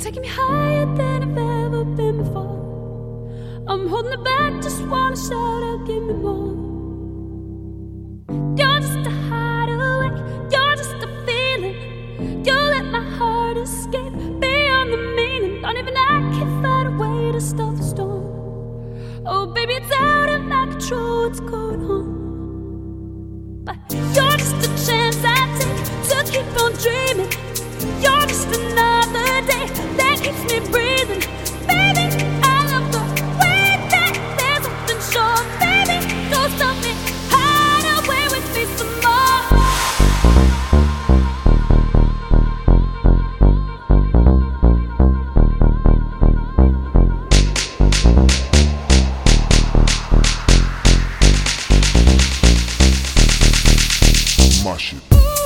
taking me higher than I've ever been before. I'm holding it back, just wanna shout out, give me more. You're just a hideaway, you're just a feeling. You let my heart escape beyond the meaning. Don't even I can find a way to stop the storm. Oh baby, it's out of my control what's going on. But you're just a chance I take to keep on dreaming. You're just another day that keeps me breathing. Baby, I love the way that there's something sure. Baby, don't stop me, hide away with me some my shit.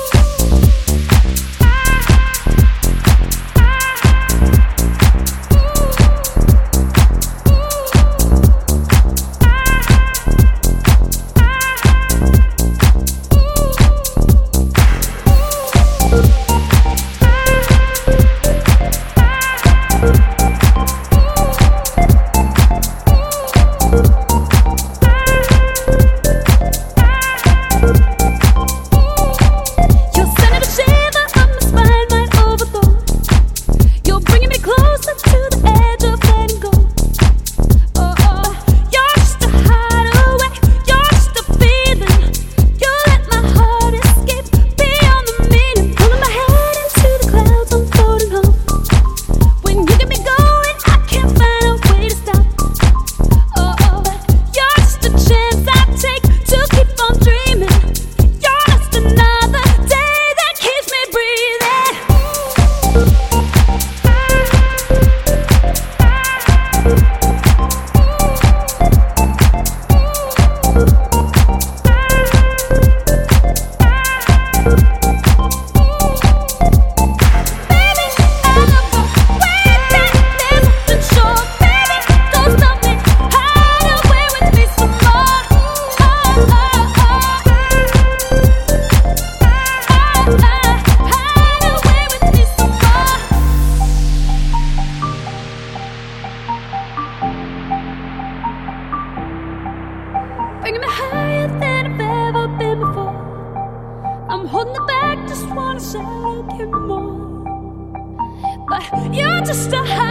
bringing me higher than I've ever been before. I'm holding it back, just wanna shout out, give me more. But you're just a